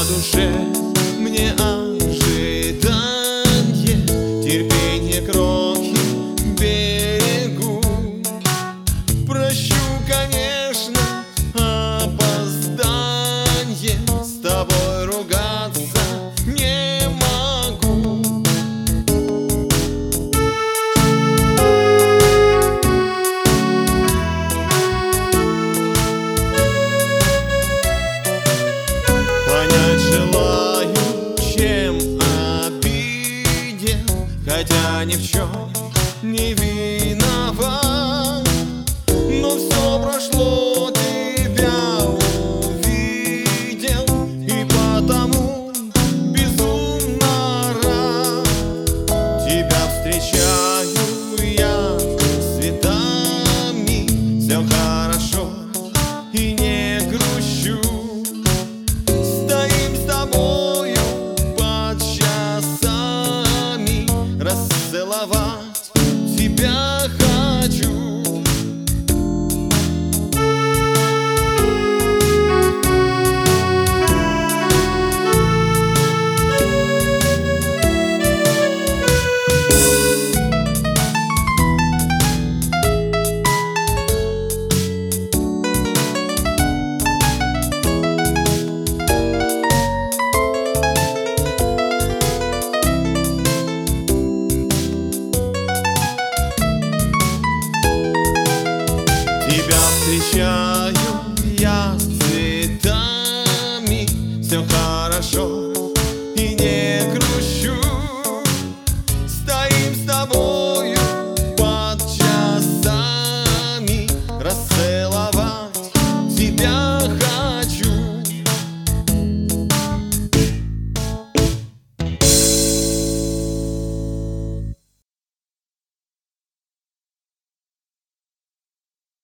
душе мне ожидание, терпение крохи берегу. Прощу, конечно, опоздание, с тобой ругаться не могу. Понять желаю, чем обиден, хотя ни в чем не виноват. Но все прошло, тебя увидел, и потому безумно рад. Тебя встречаю я цветами, все хорошо и не грущу. Стоим с тобою под часами, расцеловать тебя хочу. Тебя встречаю я с